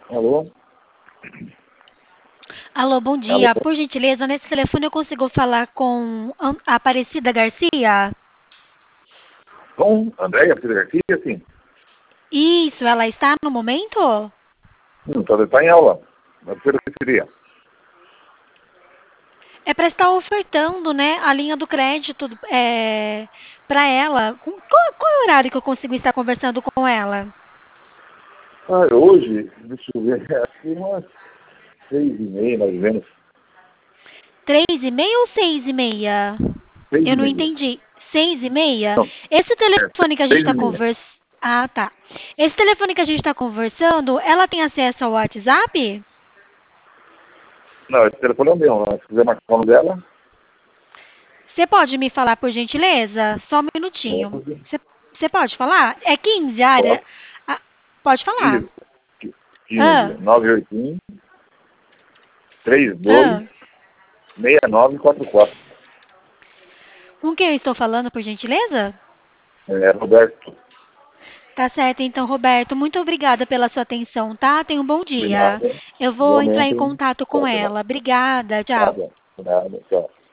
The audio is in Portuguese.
Alô? Alô, bom Alô? dia. Por gentileza, nesse telefone eu consigo falar com a Aparecida Garcia? Com Andréia Pires Garcia, sim. Isso, ela está no momento? Talvez está em aula. Mas pelo que seria? É para estar ofertando, né, a linha do crédito para ela. Qual é o horário que eu consigo estar conversando com ela? Hoje, deixa eu ver, acho que umas 6h30, mais ou menos. 3h30 ou 6h30? Seis Eu e não meia. entendi. 6h30? Não, Esse é telefone que a gente seis está e meia. conversando. Ah, tá. Esse telefone que a gente está conversando, ela tem acesso ao WhatsApp? Não, esse telefone é o meu. Né? Se quiser marcar o nome dela, Você pode me falar, por gentileza? Só um minutinho. Você pode falar? É 15, a área. posso. Ah, pode falar. Isso. Ah, 15 981 32 ah. 6944. Com quem eu estou falando, por gentileza? É Roberto. Tá certo, então, Roberto. Muito obrigada pela sua atenção, tá? Tenha um bom De dia. nada. Eu vou entrar em Igualmente. contato com Tchau, tchau. ela. Obrigada, tchau. Nada. Nada. Tchau.